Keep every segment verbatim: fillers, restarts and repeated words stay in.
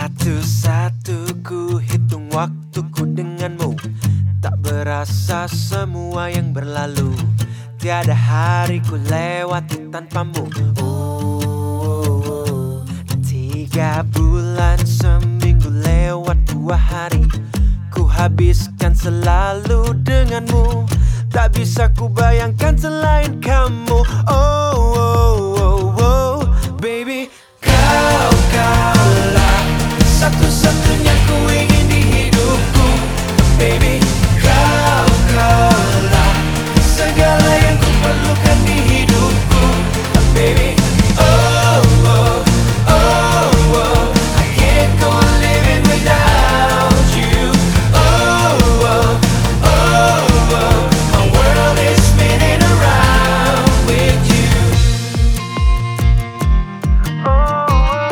Satu-satu ku hitung waktuku denganmu. Tak berasa semua yang berlalu. Tiada hari ku lewati tanpamu. Oh, tiga bulan, seminggu lewat dua hari. Ku habiskan selalu denganmu. Tak bisa ku bayangkan selain kamu. Oh, oh, oh, oh, baby, kau, kaulah satu-satunya ku ingin di hidupku. Baby, kau, kaulah segala yang ku perlukan di hidupku. Baby, oh, oh, oh, oh, I can't go on living without you. Oh, oh, oh, oh, my world is spinning around with you. Oh,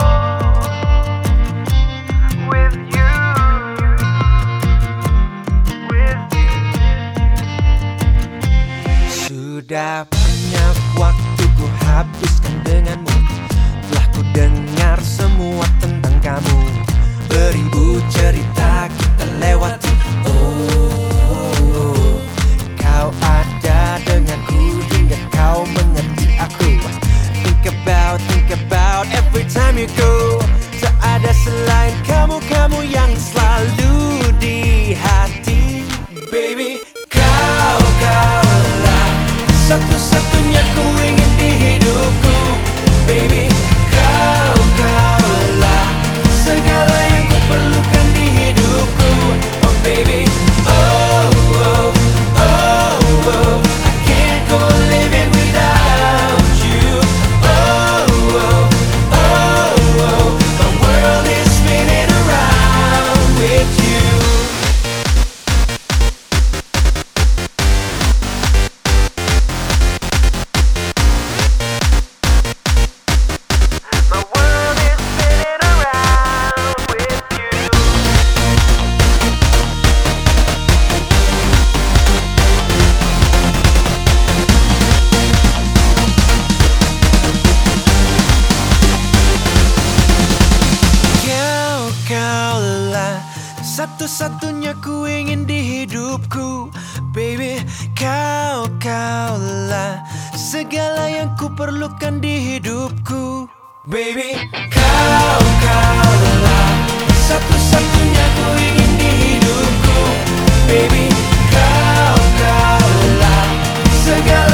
with you, with you. Sudah banyak waktu ku habiskan denganmu. Telah ku dengar semua tentang kamu. Beribu cerita kita lewati. Oh, kau ada denganku hingga kau mengerti aku. Think about, think about every time you go. Tak ada selain kamu, kamu yang selalu di hati. Baby, kau, kaulah satu-satunya ku ingin di hidupku. Baby, kau, kaulah segala yang ku perlukan di hidupku. Oh baby, oh, oh, oh, oh, I can't go living without you. Oh, oh, oh, oh, my world is spinning around with you. My world is spinning around with you. Kau, kaulah satu-satunya ku ingin di hidupku. Baby, kau, kaulah segala yang ku perlukan di hidupku. Baby, kau, kaulah satu-satunya ku ingin di hidupku. Baby, kau, kaulah segala